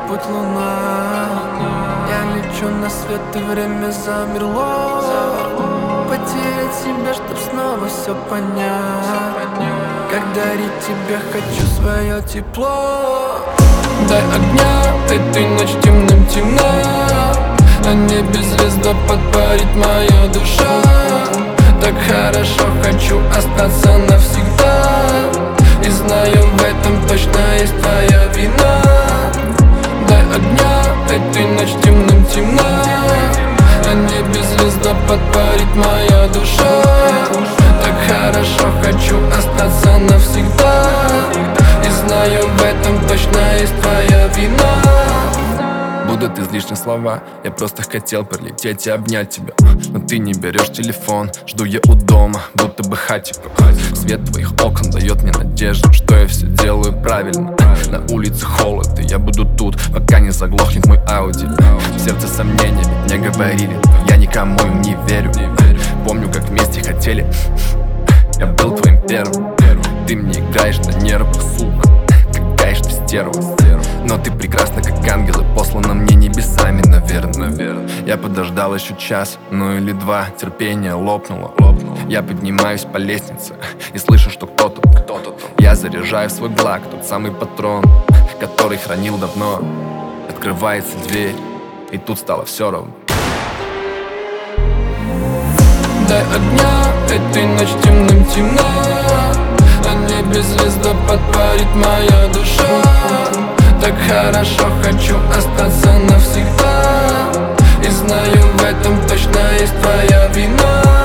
путь луна. Я лечу на свет, и время замерло. Потерять себя, чтоб снова все понять. Как дарить тебе хочу свое тепло. Дай огня, этой ночь темным темна. На небе звезда подпарит моя душа. Так хорошо, хочу остаться навсегда. И знаю, в этом точно есть твоя вина. Дай огня, этой ночь темным темна. На небе звезда подпарит моя душа. Так хорошо, хочу остаться навсегда. И знаю, в этом точно есть твоя вина. Будут излишние слова, я просто хотел прилететь и обнять тебя. Но ты не берешь телефон, жду я у дома, будто бы хатико. Свет твоих окон дает мне надежду, что я все делаю правильно. На улице холод, и я буду тут, пока не заглохнет мой Ауди. В сердце сомнения, ведь мне говорили, но я никому им не верю. Помню, как вместе хотели, я был твоим первым. Ты мне играешь на нервах, сука, какая ж ты стерва. Но ты прекрасна, как ангел, и послана мне небесами, наверное. Я подождал еще час, ну или два, терпение лопнуло. Я поднимаюсь по лестнице и слышу, что кто-то. Я заряжаю свой глак, тот самый патрон, который хранил давно. Открывается дверь, и тут стало все равно. Дай огня, этой ночь темным темна. На небе звезда подпарит моя душа. Так хорошо, хочу остаться навсегда. И знаю, в этом точно есть твоя вина.